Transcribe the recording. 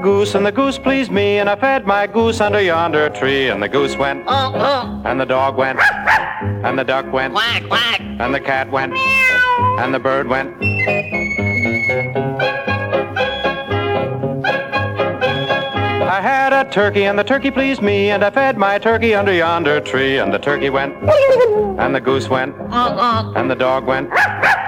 goose, and the goose pleased me, and I fed my goose under yonder tree. And the goose went, and the dog went, and the duck went, quack, quack, and the cat went, and the bird went. I had a turkey, and the turkey pleased me, and I fed my turkey under yonder tree. And the turkey went, and the goose went, and the dog went,